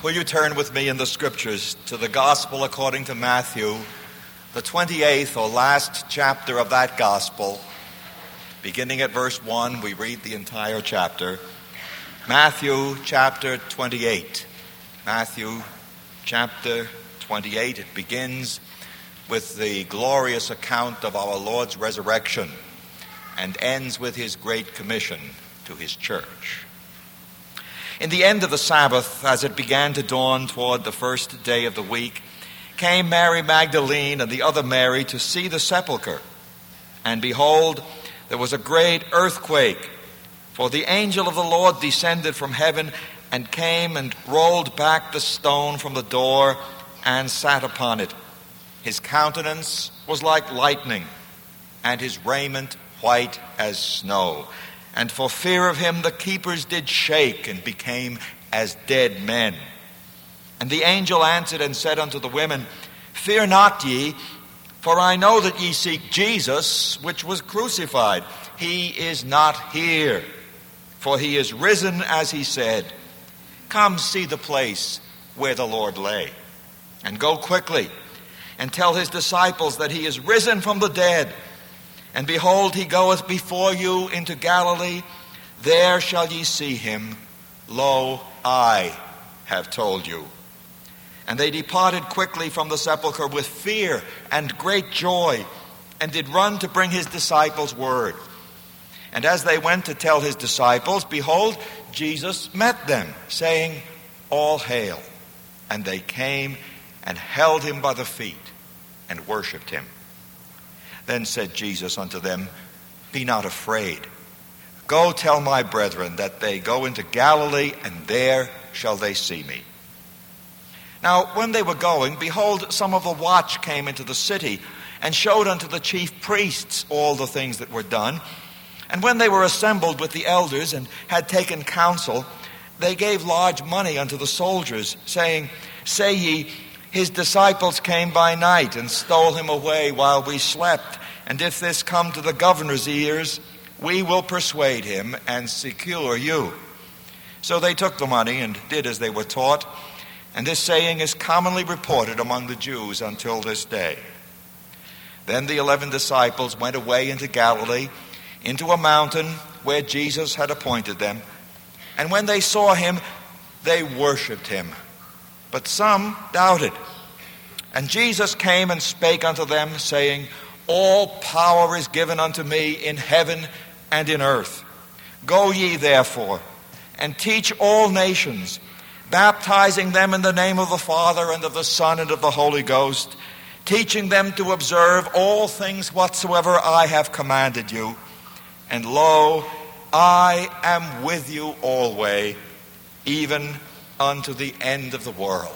Will you turn with me in the Scriptures to the Gospel according to Matthew, the 28th or last chapter of that Gospel. Beginning at verse 1, we read the entire chapter. Matthew chapter 28. Matthew chapter 28. It begins with the glorious account of our Lord's resurrection and ends with his great commission to his church. In the end of the Sabbath, as it began to dawn toward the first day of the week, came Mary Magdalene and the other Mary to see the sepulchre. And behold, there was a great earthquake, for the angel of the Lord descended from heaven and came and rolled back the stone from the door and sat upon it. His countenance was like lightning, and his raiment white as snow. And for fear of him the keepers did shake and became as dead men. And the angel answered and said unto the women, Fear not ye, for I know that ye seek Jesus, which was crucified. He is not here, for he is risen as he said. Come see the place where the Lord lay, and go quickly, and tell his disciples that he is risen from the dead. And behold, he goeth before you into Galilee. There shall ye see him. Lo, I have told you. And they departed quickly from the sepulchre with fear and great joy, and did run to bring his disciples word. And as they went to tell his disciples, behold, Jesus met them, saying, All hail. And they came and held him by the feet and worshipped him. Then said Jesus unto them, Be not afraid. Go tell my brethren that they go into Galilee, and there shall they see me. Now when they were going, behold, some of the watch came into the city, and showed unto the chief priests all the things that were done. And when they were assembled with the elders, and had taken counsel, they gave large money unto the soldiers, saying, Say ye, his disciples came by night and stole him away while we slept. And if this come to the governor's ears, we will persuade him and secure you. So they took the money and did as they were taught. And this saying is commonly reported among the Jews until this day. Then the 11 disciples went away into Galilee, into a mountain where Jesus had appointed them. And when they saw him, they worshipped him. But some doubted. And Jesus came and spake unto them, saying, All power is given unto me in heaven and in earth. Go ye therefore, and teach all nations, baptizing them in the name of the Father and of the Son and of the Holy Ghost, teaching them to observe all things whatsoever I have commanded you. And lo, I am with you always, even unto the end of the world.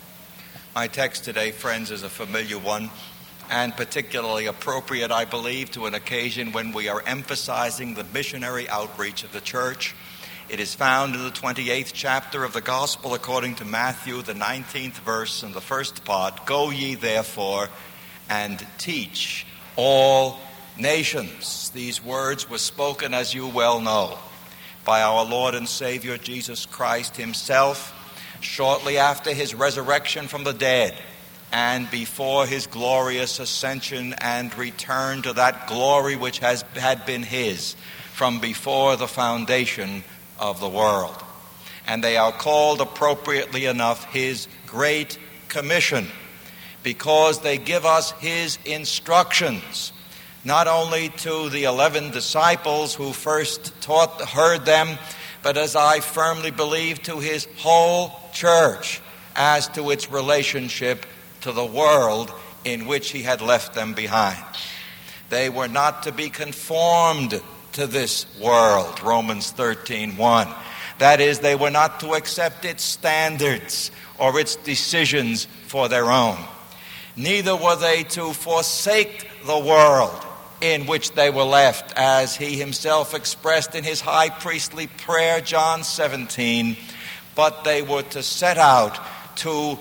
My text today, friends, is a familiar one, and particularly appropriate, I believe, to an occasion when we are emphasizing the missionary outreach of the church. It is found in the 28th chapter of the Gospel according to Matthew, the 19th verse in the first part. Go ye therefore and teach all nations. These words were spoken, as you well know, by our Lord and Savior Jesus Christ himself shortly after his resurrection from the dead and before his glorious ascension and return to that glory which had been his from before the foundation of the world. And they are called, appropriately enough, his Great Commission, because they give us his instructions, not only to the 11 disciples who first heard them, but as I firmly believe, to his whole church as to its relationship to the world in which he had left them behind. They were not to be conformed to this world, Romans 13:1. That is, they were not to accept its standards or its decisions for their own. Neither were they to forsake the world in which they were left, as he himself expressed in his high priestly prayer, John 17, but they were to set out to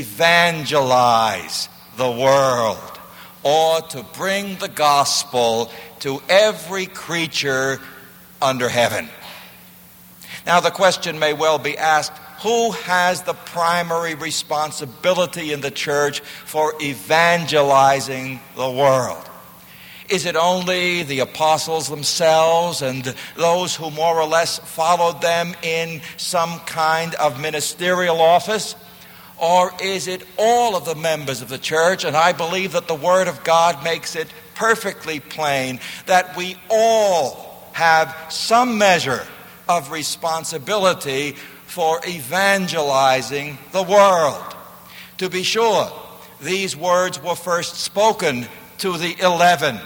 evangelize the world, or to bring the gospel to every creature under heaven. Now the question may well be asked, who has the primary responsibility in the church for evangelizing the world? Is it only the apostles themselves and those who more or less followed them in some kind of ministerial office? Or is it all of the members of the church? And I believe that the Word of God makes it perfectly plain that we all have some measure of responsibility for evangelizing the world. To be sure, these words were first spoken to the 11,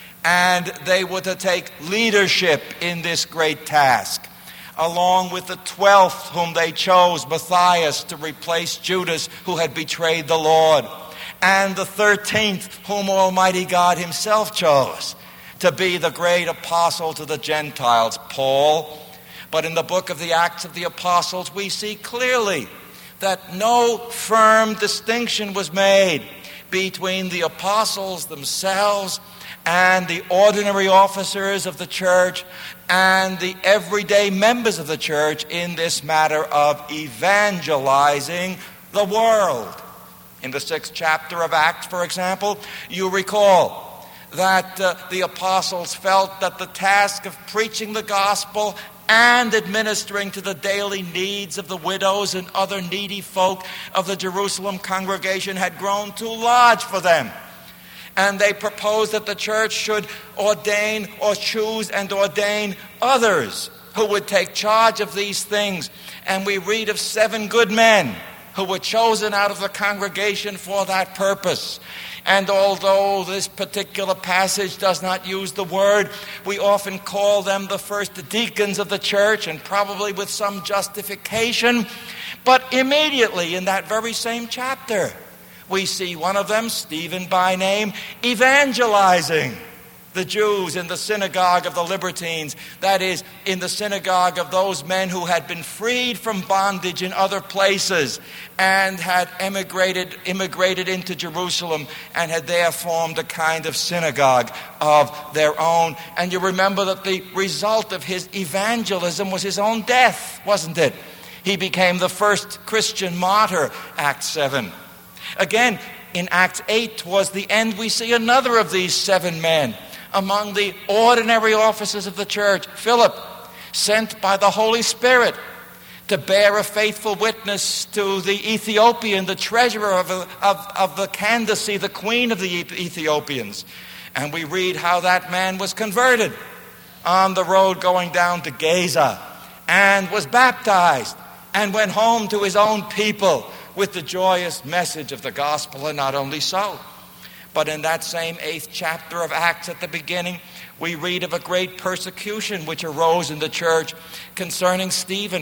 and they were to take leadership in this great task, along with the 12th whom they chose, Matthias, to replace Judas, who had betrayed the Lord, and the 13th whom Almighty God himself chose to be the great apostle to the Gentiles, Paul. But in the book of the Acts of the Apostles, we see clearly that no firm distinction was made between the apostles themselves and the ordinary officers of the church and the everyday members of the church in this matter of evangelizing the world. In the 6th chapter of Acts, for example, you recall that the apostles felt that the task of preaching the gospel and administering to the daily needs of the widows and other needy folk of the Jerusalem congregation had grown too large for them. And they proposed that the church should ordain or choose and ordain others who would take charge of these things. And we read of 7 good men who were chosen out of the congregation for that purpose. And although this particular passage does not use the word, we often call them the first deacons of the church, and probably with some justification. But immediately in that very same chapter, we see one of them, Stephen by name, evangelizing the Jews in the synagogue of the Libertines, that is, in the synagogue of those men who had been freed from bondage in other places and had immigrated into Jerusalem and had there formed a kind of synagogue of their own. And you remember that the result of his evangelism was his own death, wasn't it? He became the first Christian martyr, Acts 7. Again, in Acts 8, towards the end, we see another of these 7 men among the ordinary officers of the church, Philip, sent by the Holy Spirit to bear a faithful witness to the Ethiopian, the treasurer of the Candace, the queen of the Ethiopians. And we read how that man was converted on the road going down to Gaza and was baptized and went home to his own people with the joyous message of the gospel. And not only so, but in that same 8th chapter of Acts at the beginning, we read of a great persecution which arose in the church concerning Stephen,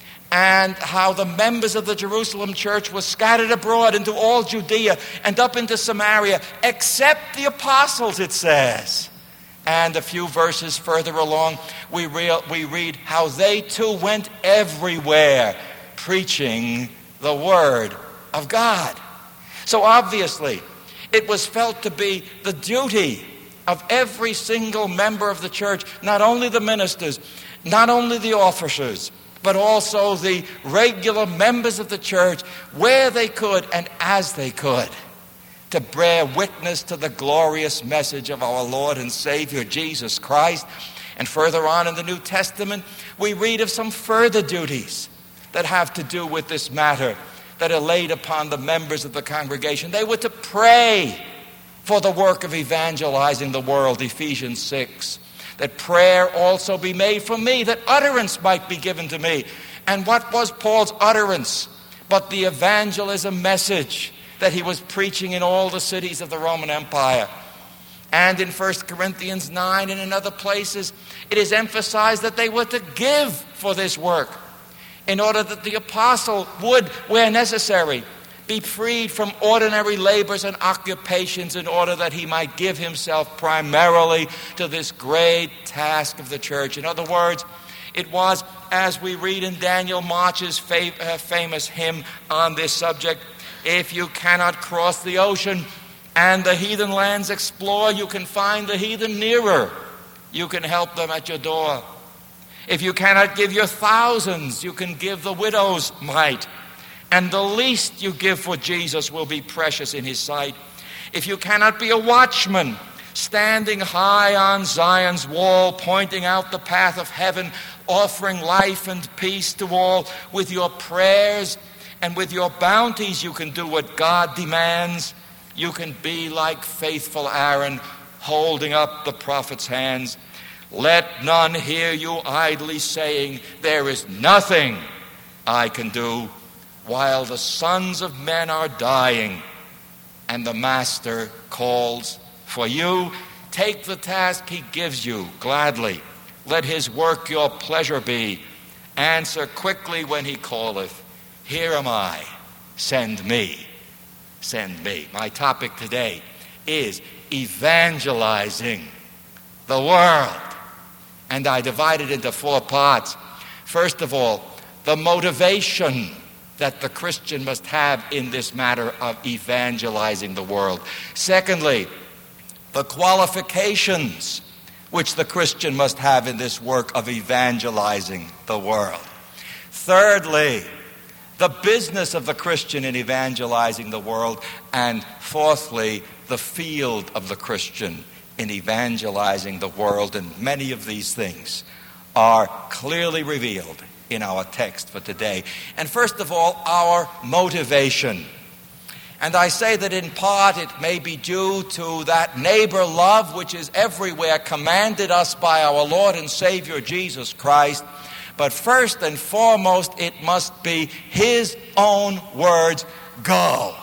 and how the members of the Jerusalem church were scattered abroad into all Judea and up into Samaria, except the apostles, it says. And a few verses further along, we read how they too went everywhere preaching the word of God. So obviously, it was felt to be the duty of every single member of the church, not only the ministers, not only the officers, but also the regular members of the church, where they could and as they could, to bear witness to the glorious message of our Lord and Savior Jesus Christ. And further on in the New Testament, we read of some further duties that have to do with this matter, that are laid upon the members of the congregation. They were to pray for the work of evangelizing the world, Ephesians 6. That prayer also be made for me, that utterance might be given to me. And what was Paul's utterance but the evangelism message that he was preaching in all the cities of the Roman Empire? And in 1 Corinthians 9 and in other places, it is emphasized that they were to give for this work, in order that the apostle would, where necessary, be freed from ordinary labors and occupations, in order that he might give himself primarily to this great task of the church. In other words, it was, as we read in Daniel March's famous hymn on this subject, if you cannot cross the ocean and the heathen lands explore, you can find the heathen nearer. You can help them at your door. If you cannot give your thousands, you can give the widow's mite. And the least you give for Jesus will be precious in his sight. If you cannot be a watchman, standing high on Zion's wall, pointing out the path of heaven, offering life and peace to all, with your prayers and with your bounties you can do what God demands. You can be like faithful Aaron, holding up the prophet's hands. Let none hear you idly saying, there is nothing I can do, while the sons of men are dying and the Master calls for you. Take the task he gives you gladly. Let his work your pleasure be. Answer quickly when he calleth. Here am I, send me. Send me. My topic today is evangelizing the world. And I divide it into 4 parts. First of all, the motivation that the Christian must have in this matter of evangelizing the world. Secondly, the qualifications which the Christian must have in this work of evangelizing the world. Thirdly, the business of the Christian in evangelizing the world. And fourthly, the field of the Christian in evangelizing the world. And many of these things are clearly revealed in our text for today. And first of all, our motivation. And I say that in part it may be due to that neighbor love which is everywhere commanded us by our Lord and Savior Jesus Christ. But first and foremost, it must be his own words, go.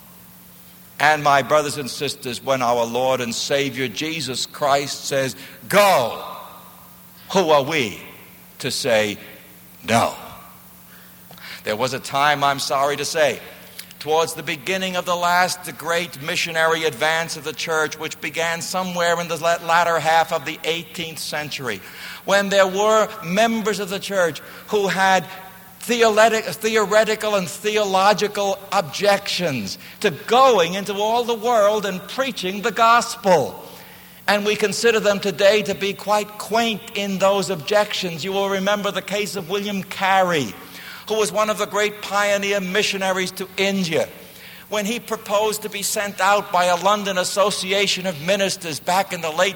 And my brothers and sisters, when our Lord and Savior Jesus Christ says, go, who are we to say no? There was a time, I'm sorry to say, towards the beginning of the last great missionary advance of the church, which began somewhere in the latter half of the 18th century, when there were members of the church who had theoretical and theological objections to going into all the world and preaching the gospel. And we consider them today to be quite quaint in those objections. You will remember the case of William Carey, who was one of the great pioneer missionaries to India. When he proposed to be sent out by a London association of ministers back in the late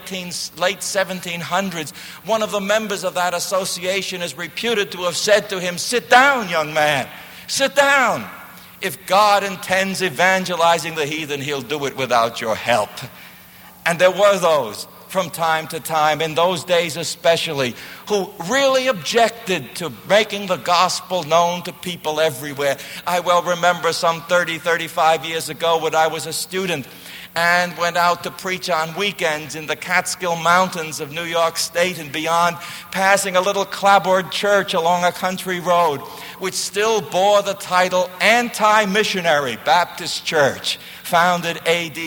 1700s, one of the members of that association is reputed to have said to him, sit down, young man, sit down. If God intends evangelizing the heathen, he'll do it without your help. And there were those from time to time, in those days especially, who really objected to making the gospel known to people everywhere. I well remember some 35 years ago when I was a student and went out to preach on weekends in the Catskill Mountains of New York State and beyond, passing a little clapboard church along a country road, which still bore the title Anti-Missionary Baptist Church, founded A.D.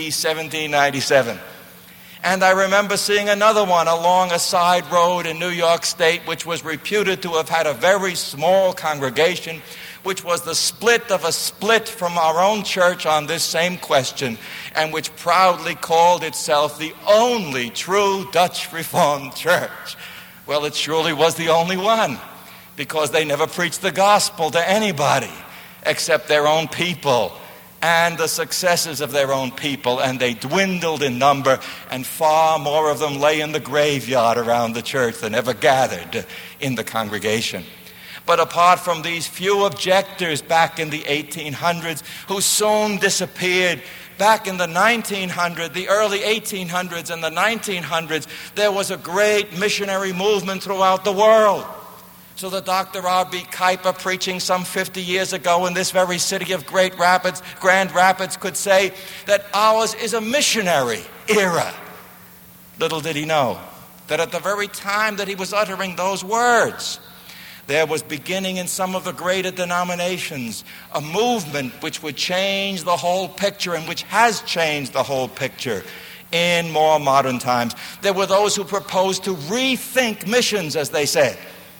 1797. And I remember seeing another one along a side road in New York State, which was reputed to have had a very small congregation, which was the split of a split from our own church on this same question, and which proudly called itself the only true Dutch Reformed Church. Well, it surely was the only one, because they never preached the gospel to anybody except their own people and the successes of their own people, and they dwindled in number, and far more of them lay in the graveyard around the church than ever gathered in the congregation. But apart from these few objectors back in the 1800s, who soon disappeared, back in the 1900s, the early 1800s and the 1900s, there was a great missionary movement throughout the world. So that Dr. R.B. Kuyper, preaching some 50 years ago in this very city of Grand Rapids, could say that ours is a missionary era. Little did he know that at the very time that he was uttering those words, there was beginning in some of the greater denominations a movement which would change the whole picture, and which has changed the whole picture in more modern times. There were those who proposed to rethink missions, as they said,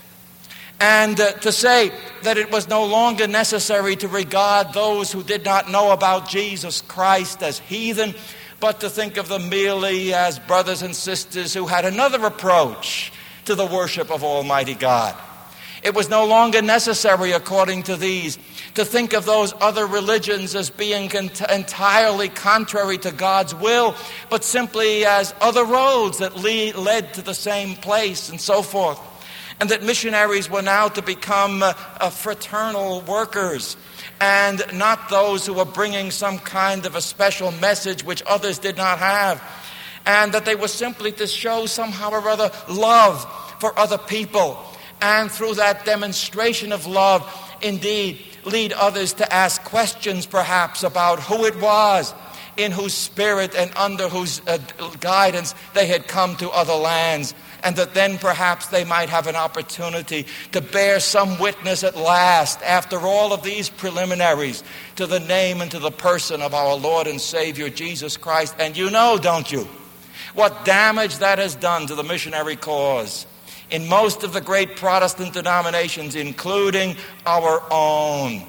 and to say that it was no longer necessary to regard those who did not know about Jesus Christ as heathen, but to think of them merely as brothers and sisters who had another approach to the worship of Almighty God. It was no longer necessary, according to these, to think of those other religions as being entirely contrary to God's will, but simply as other roads that led to the same place and so forth. And that missionaries were now to become fraternal workers, and not those who were bringing some kind of a special message which others did not have. And that they were simply to show somehow or other love for other people. And through that demonstration of love, indeed, lead others to ask questions perhaps about who it was in whose spirit and under whose guidance they had come to other lands. And that then perhaps they might have an opportunity to bear some witness at last, after all of these preliminaries, to the name and to the person of our Lord and Savior Jesus Christ. And you know, don't you, what damage that has done to the missionary cause in most of the great Protestant denominations, including our own.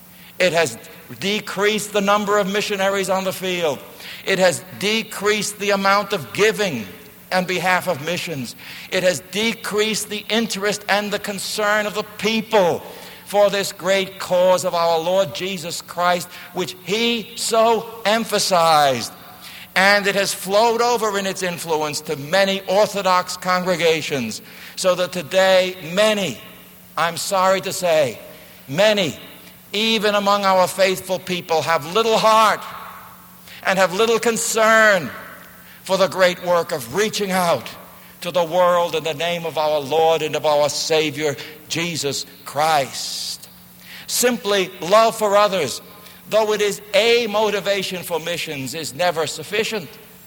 It has decreased the number of missionaries on the field. It has decreased the amount of giving on behalf of missions. It has decreased the interest and the concern of the people for this great cause of our Lord Jesus Christ, which He so emphasized. And it has flowed over in its influence to many Orthodox congregations, so that today many, I'm sorry to say, many, even among our faithful people, have little heart and have little concern for the great work of reaching out to the world in the name of our Lord and of our Savior, Jesus Christ. Simply love for others, though it is a motivation for missions, is never sufficient.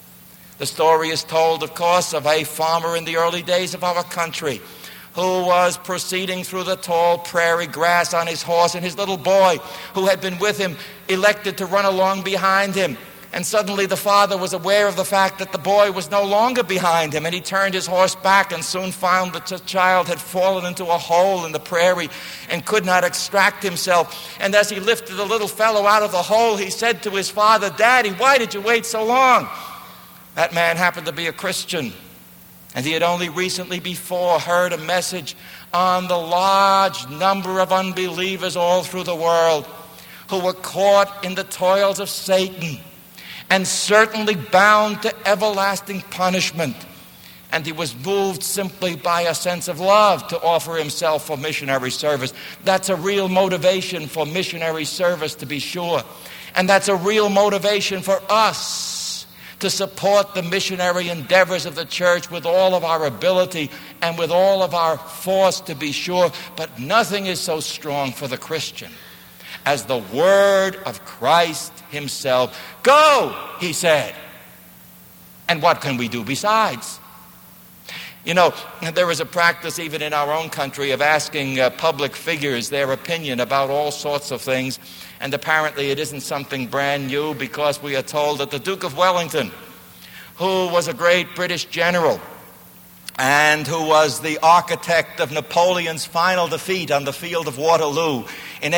The story is told, of course, of a farmer in the early days of our country who was proceeding through the tall prairie grass on his horse, and his little boy who had been with him elected to run along behind him. And suddenly the father was aware of the fact that the boy was no longer behind him, and he turned his horse back and soon found that the child had fallen into a hole in the prairie and could not extract himself. And as he lifted the little fellow out of the hole, he said to his father, "Daddy, why did you wait so long?" That man happened to be a Christian, and he had only recently before heard a message on the large number of unbelievers all through the world who were caught in the toils of Satan and certainly bound to everlasting punishment. And he was moved simply by a sense of love to offer himself for missionary service. That's a real motivation for missionary service, to be sure. And that's a real motivation for us to support the missionary endeavors of the church with all of our ability and with all of our force, to be sure. But nothing is so strong for the Christian as the word of Christ Himself. Go, He said. And what can we do besides? You know, there is a practice even in our own country of asking public figures their opinion about all sorts of things. And apparently it isn't something brand new, because we are told that the Duke of Wellington, who was a great British general and who was the architect of Napoleon's final defeat on the field of Waterloo in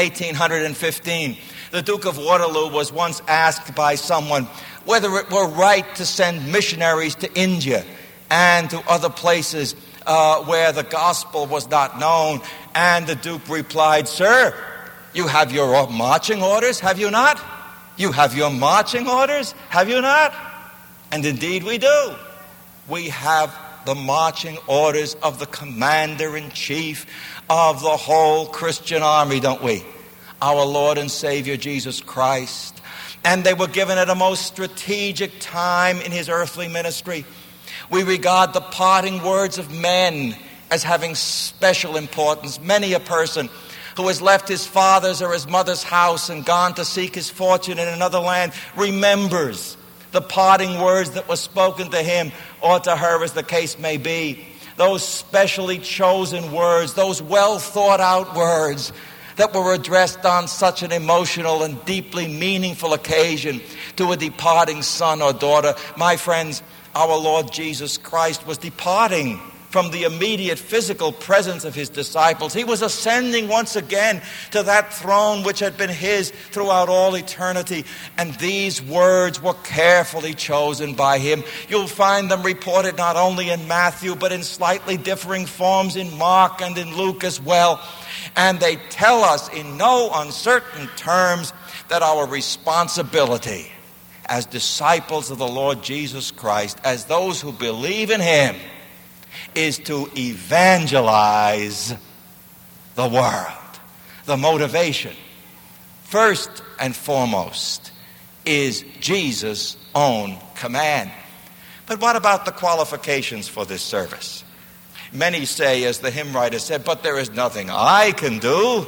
1815, the Duke of Waterloo was once asked by someone whether it were right to send missionaries to India and to other places where the gospel was not known. And the Duke replied, "Sir, you have your marching orders, have you not? You have your marching orders, have you not?" And indeed we do. We have the marching orders of the commander-in-chief of the whole Christian army, don't we? Our Lord and Savior Jesus Christ. And they were given at a most strategic time in His earthly ministry. We regard the parting words of men as having special importance. Many a person who has left his father's or his mother's house and gone to seek his fortune in another land remembers the parting words that were spoken to him or to her, as the case may be. Those specially chosen words, those well thought out words that were addressed on such an emotional and deeply meaningful occasion to a departing son or daughter. My friends, our Lord Jesus Christ was departing from the immediate physical presence of his disciples. He was ascending once again to that throne which had been his throughout all eternity. And these words were carefully chosen by him. You'll find them reported not only in Matthew, but in slightly differing forms in Mark and in Luke as well. And they tell us in no uncertain terms that our responsibility as disciples of the Lord Jesus Christ, as those who believe in him, is to evangelize the world. The motivation, first and foremost, is Jesus' own command. But what about the qualifications for this service? Many say, as the hymn writer said, but there is nothing I can do.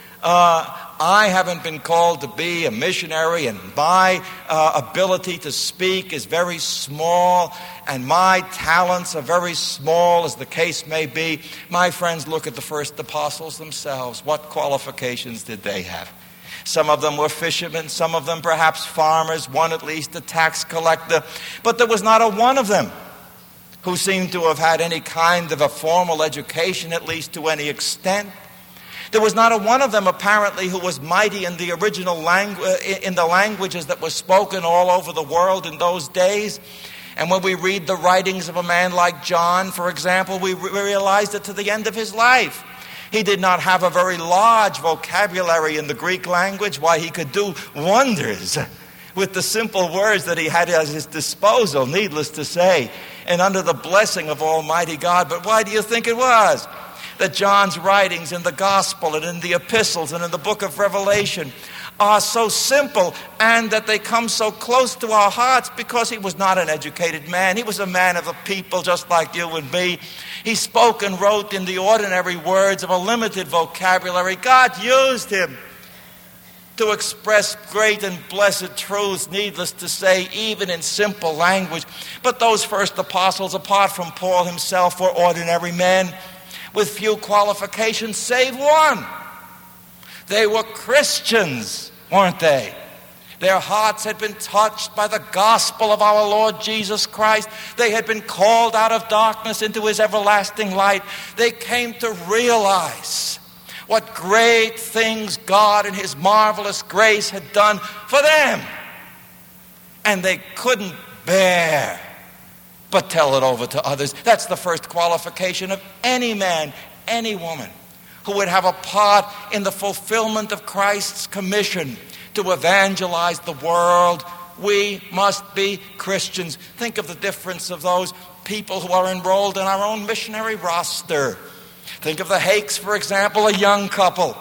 I haven't been called to be a missionary, and my ability to speak is very small, and my talents are very small, as the case may be. My friends, look at the first apostles themselves. What qualifications did they have? Some of them were fishermen, some of them perhaps farmers, one at least a tax collector. But there was not a one of them who seemed to have had any kind of a formal education, at least to any extent. There was not a one of them, apparently, who was mighty in the original in the languages that were spoken all over the world in those days. And when we read the writings of a man like John, for example, we realize that to the end of his life, he did not have a very large vocabulary in the Greek language. Why, he could do wonders with the simple words that he had at his disposal, needless to say, and under the blessing of Almighty God. But why do you think it was that John's writings in the Gospel and in the epistles and in the book of Revelation are so simple, and that they come so close to our hearts? Because he was not an educated man. He was a man of the people, just like you and me. He spoke and wrote in the ordinary words of a limited vocabulary. God used him to express great and blessed truths, needless to say, even in simple language. But those first apostles, apart from Paul himself, were ordinary men with few qualifications, save one. They were Christians, weren't they? Their hearts had been touched by the gospel of our Lord Jesus Christ. They had been called out of darkness into his everlasting light. They came to realize what great things God in his marvelous grace had done for them. And they couldn't bear but tell it over to others. That's the first qualification of any man, any woman who would have a part in the fulfillment of Christ's commission to evangelize the world. We must be Christians. Think of the difference of those people who are enrolled in our own missionary roster. Think of the Hakes, for example, a young couple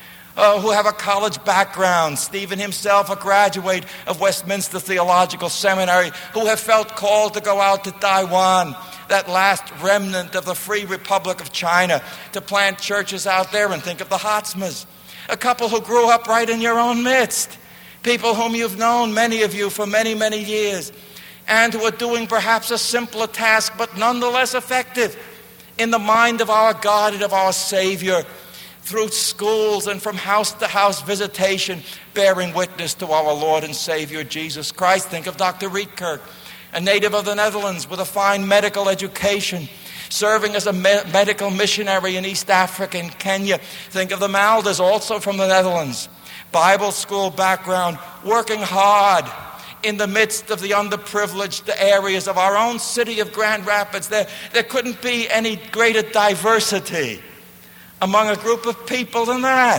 who have a college background. Stephen himself, a graduate of Westminster Theological Seminary, who have felt called to go out to Taiwan, that last remnant of the Free Republic of China, to plant churches out there. And think of the Hotzmas, a couple who grew up right in your own midst, people whom you've known, many of you, for many, many years, and who are doing perhaps a simpler task, but nonetheless effective in the mind of our God and of our Savior, through schools and from house to house visitation, bearing witness to our Lord and Savior Jesus Christ. Think of Dr. Rietkirk, a native of the Netherlands with a fine medical education, serving as a medical missionary in East Africa and Kenya. Think of the Maldas, also from the Netherlands, Bible school background, working hard in the midst of the underprivileged areas of our own city of Grand Rapids. There couldn't be any greater diversity among a group of people than that.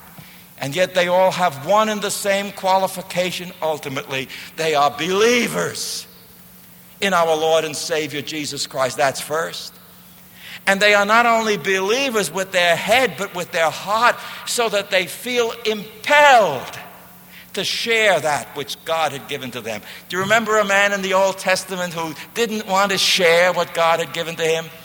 And yet they all have one and the same qualification ultimately. They are believers in our Lord and Savior Jesus Christ. That's first. And they are not only believers with their head, but with their heart, so that they feel impelled to share that which God had given to them. Do you remember a man in the Old Testament who didn't want to share what God had given to him?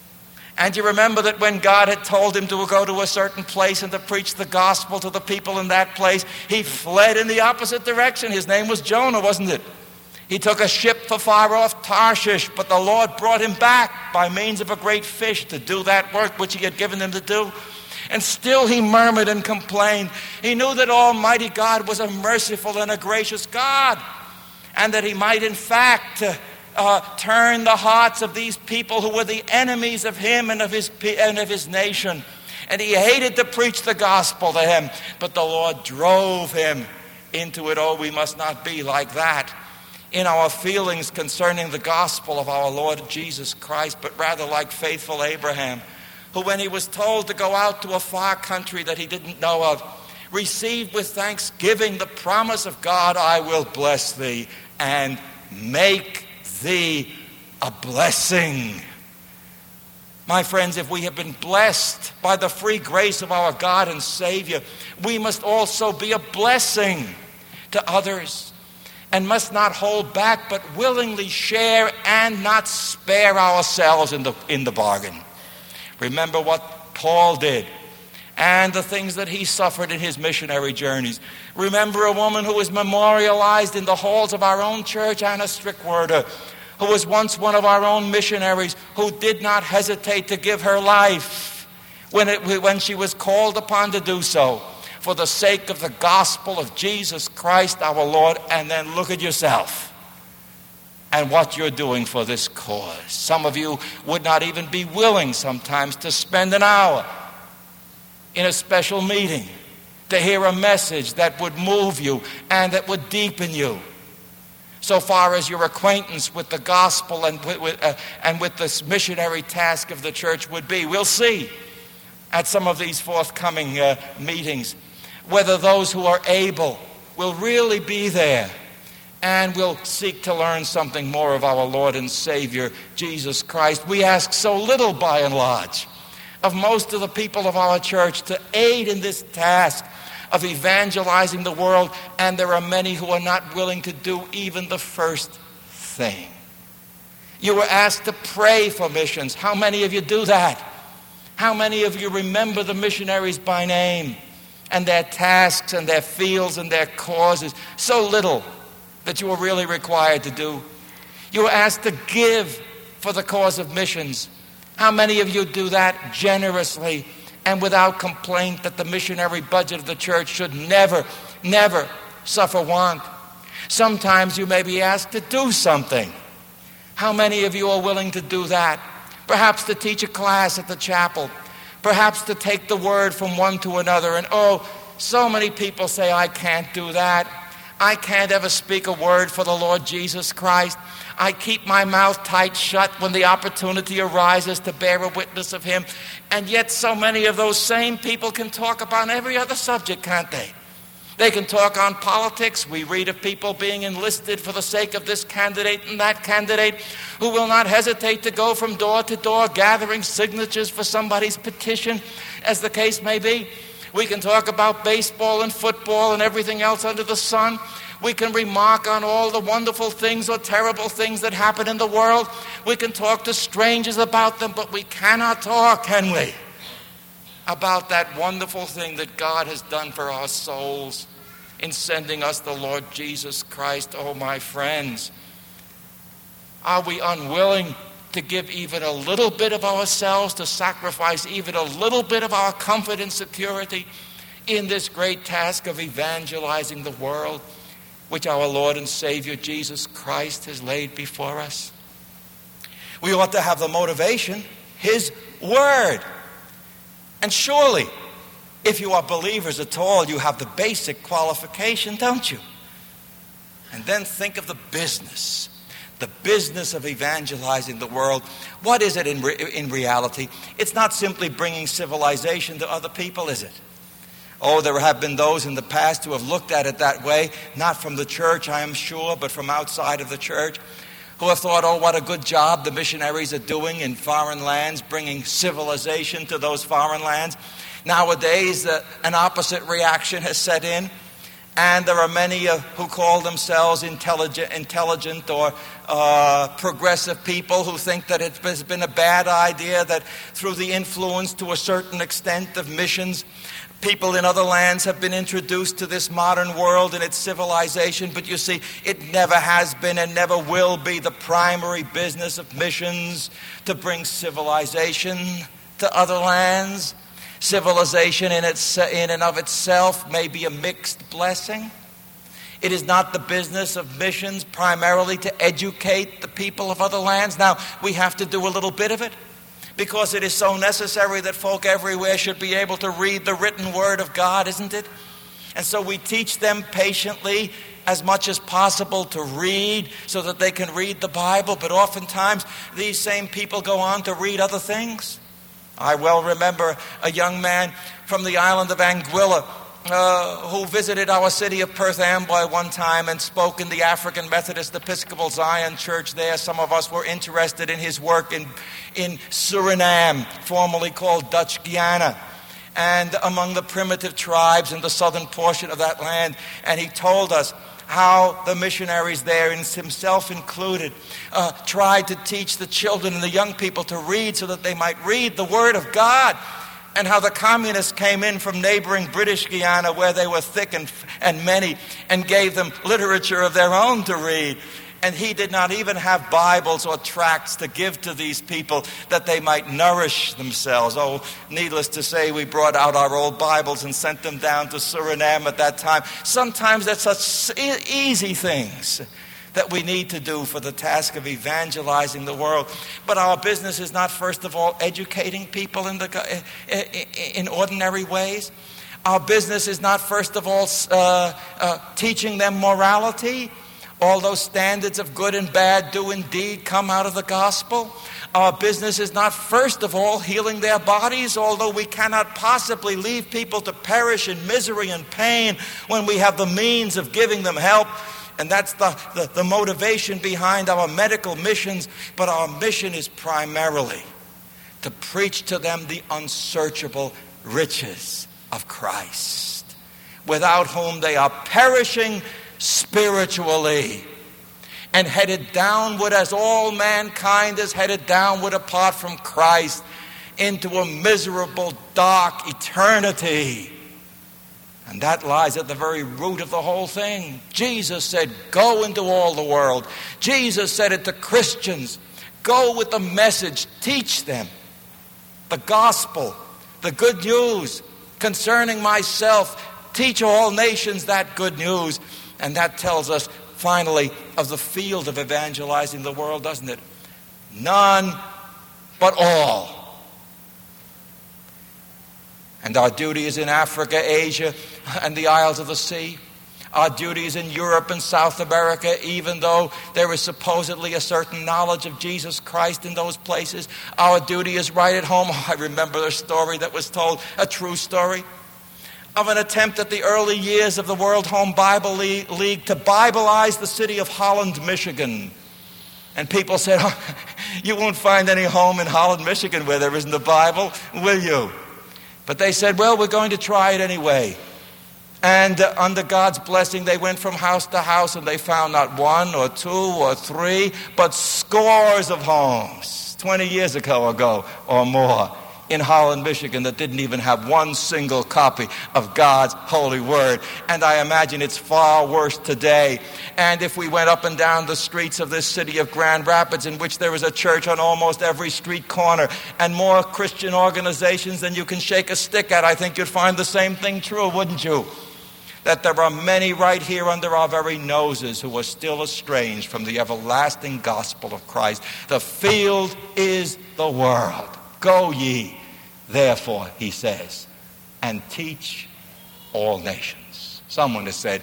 And you remember that when God had told him to go to a certain place and to preach the gospel to the people in that place, he fled in the opposite direction. His name was Jonah, wasn't it? He took a ship for far off Tarshish, but the Lord brought him back by means of a great fish to do that work which he had given him to do. And still he murmured and complained. He knew that Almighty God was a merciful and a gracious God, and that he might in fact turn the hearts of these people who were the enemies of him and of his nation. And he hated to preach the gospel to him, but the Lord drove him into it. Oh, we must not be like that in our feelings concerning the gospel of our Lord Jesus Christ, but rather like faithful Abraham, who when he was told to go out to a far country that he didn't know of, received with thanksgiving the promise of God, I will bless thee and make thee a blessing. My friends, if we have been blessed by the free grace of our God and Savior, we must also be a blessing to others, and must not hold back, but willingly share and not spare ourselves in the bargain. Remember what Paul did and the things that he suffered in his missionary journeys. Remember a woman who was memorialized in the halls of our own church, Anna Strickwerder, who was once one of our own missionaries, who did not hesitate to give her life when she was called upon to do so, for the sake of the gospel of Jesus Christ our Lord. And then look at yourself and what you're doing for this cause. Some of you would not even be willing sometimes to spend an hour in a special meeting to hear a message that would move you and that would deepen you, so far as your acquaintance with the gospel and with this missionary task of the church would be. We'll see at some of these forthcoming meetings whether those who are able will really be there and will seek to learn something more of our Lord and Savior, Jesus Christ. We ask so little, by and large, of most of the people of our church to aid in this task of evangelizing the world, and there are many who are not willing to do even the first thing. You were asked to pray for missions. How many of you do that? How many of you remember the missionaries by name and their tasks and their fields and their causes? So little that you are really required to do. You were asked to give for the cause of missions. How many of you do that generously and without complaint, that the missionary budget of the church should never, never suffer want? Sometimes you may be asked to do something. How many of you are willing to do that? Perhaps to teach a class at the chapel. Perhaps to take the word from one to another. And so many people say, I can't do that. I can't ever speak a word for the Lord Jesus Christ. I keep my mouth tight shut when the opportunity arises to bear a witness of him. And yet so many of those same people can talk about every other subject, can't they? They can talk on politics. We read of people being enlisted for the sake of this candidate and that candidate, who will not hesitate to go from door to door gathering signatures for somebody's petition, as the case may be. We can talk about baseball and football and everything else under the sun. We can remark on all the wonderful things or terrible things that happen in the world. We can talk to strangers about them, but we cannot talk, can we, about that wonderful thing that God has done for our souls in sending us the Lord Jesus Christ. Oh, my friends, are we unwilling to give even a little bit of ourselves, to sacrifice even a little bit of our comfort and security in this great task of evangelizing the world, which our Lord and Savior Jesus Christ has laid before us? We ought to have the motivation, His Word. And surely, if you are believers at all, you have the basic qualification, don't you? And then think of the business of evangelizing the world. What is it in reality? It's not simply bringing civilization to other people, is it? Oh, there have been those in the past who have looked at it that way, not from the church, I am sure, but from outside of the church, who have thought, oh, what a good job the missionaries are doing in foreign lands, bringing civilization to those foreign lands. Nowadays, an opposite reaction has set in, and there are many who call themselves intelligent or progressive people who think that it has been a bad idea that through the influence to a certain extent of missions, people in other lands have been introduced to this modern world and its civilization. But you see, it never has been and never will be the primary business of missions to bring civilization to other lands. Civilization in and of itself may be a mixed blessing. It is not the business of missions primarily to educate the people of other lands. Now, we have to do a little bit of it because it is so necessary that folk everywhere should be able to read the written word of God, isn't it? And so we teach them patiently as much as possible to read so that they can read the Bible. But oftentimes, these same people go on to read other things. I well remember a young man from the island of Anguilla who visited our city of Perth Amboy one time and spoke in the African Methodist Episcopal Zion Church there. Some of us were interested in his work in Suriname, formerly called Dutch Guiana, and among the primitive tribes in the southern portion of that land. And he told us how the missionaries there, and himself included, tried to teach the children and the young people to read so that they might read the Word of God, and how the communists came in from neighboring British Guiana, where they were thick and many, and gave them literature of their own to read. And he did not even have Bibles or tracts to give to these people that they might nourish themselves. Oh, needless to say, we brought out our old Bibles and sent them down to Suriname at that time. Sometimes that's such easy things that we need to do for the task of evangelizing the world. But our business is not, first of all, educating people in ordinary ways. Our business is not, first of all, teaching them morality. All those standards of good and bad do indeed come out of the gospel. Our business is not, first of all, healing their bodies, although we cannot possibly leave people to perish in misery and pain when we have the means of giving them help. And that's the motivation behind our medical missions. But our mission is primarily to preach to them the unsearchable riches of Christ, without whom they are perishing spiritually and headed downward, as all mankind is headed downward apart from Christ, into a miserable, dark eternity. And that lies at the very root of the whole thing. Jesus said, go into all the world. Jesus said it to Christians. Go with the message. Teach them the gospel, the good news concerning myself. Teach all nations that good news. And that tells us, finally, of the field of evangelizing the world, doesn't it? None, but all. And our duty is in Africa, Asia, and the Isles of the Sea. Our duty is in Europe and South America, even though there is supposedly a certain knowledge of Jesus Christ in those places. Our duty is right at home. I remember a story that was told, a true story, of an attempt at the early years of the World Home Bible League to Biblize the city of Holland, Michigan. And people said, oh, you won't find any home in Holland, Michigan where there isn't a Bible, will you? But they said, well, we're going to try it anyway. And under God's blessing, they went from house to house, and they found not one or two or three, but scores of homes, 20 years ago or more, in Holland, Michigan, that didn't even have one single copy of God's holy word. And I imagine it's far worse today. And if we went up and down the streets of this city of Grand Rapids, in which there is a church on almost every street corner and more Christian organizations than you can shake a stick at, I think you'd find the same thing true, wouldn't you? That there are many right here under our very noses who are still estranged from the everlasting gospel of Christ. The field is the world. Go ye, therefore, he says, and teach all nations. Someone has said,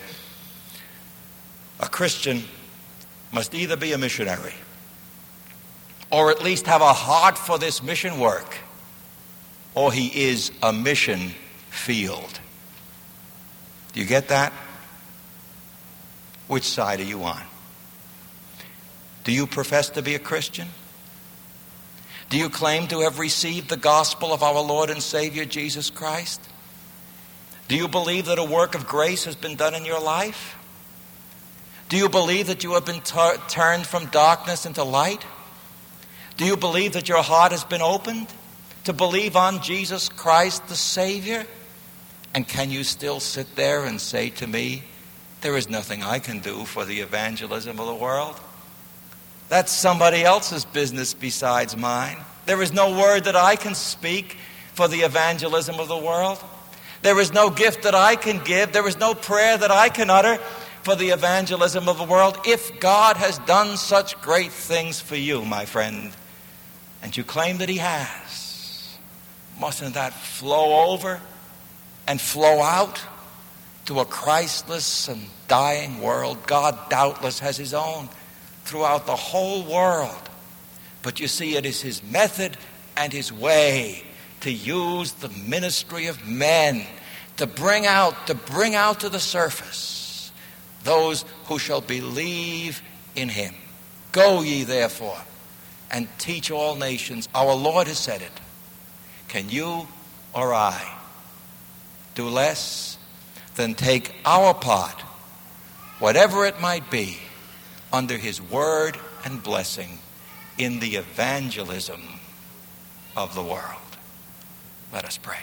a Christian must either be a missionary or at least have a heart for this mission work, or he is a mission field. Do you get that? Which side are you on? Do you profess to be a Christian? Do you claim to have received the gospel of our Lord and Savior Jesus Christ? Do you believe that a work of grace has been done in your life? Do you believe that you have been turned from darkness into light? Do you believe that your heart has been opened to believe on Jesus Christ the Savior? And can you still sit there and say to me, there is nothing I can do for the evangelism of the world? That's somebody else's business besides mine. There is no word that I can speak for the evangelism of the world. There is no gift that I can give. There is no prayer that I can utter for the evangelism of the world. If God has done such great things for you, my friend, and you claim that he has, mustn't that flow over and flow out to a Christless and dying world? God doubtless has his own throughout the whole world. But you see, it is his method and his way to use the ministry of men to bring out to the surface those who shall believe in him. Go ye therefore and teach all nations. Our Lord has said it. Can you or I do less than take our part, whatever it might be, under his word and blessing in the evangelism of the world? Let us pray.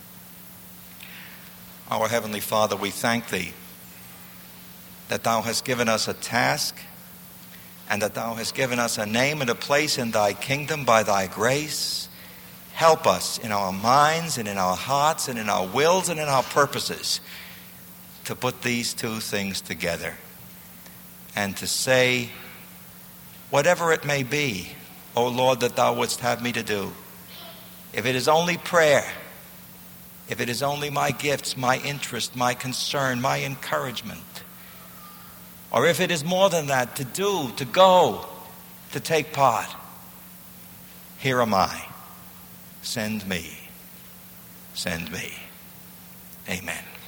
Our Heavenly Father, we thank thee that thou hast given us a task and that thou hast given us a name and a place in thy kingdom by thy grace. Help us in our minds and in our hearts and in our wills and in our purposes to put these two things together and to say, whatever it may be, O Lord, that thou wouldst have me to do, if it is only prayer, if it is only my gifts, my interest, my concern, my encouragement, or if it is more than that, to do, to go, to take part, here am I. Send me. Send me. Amen.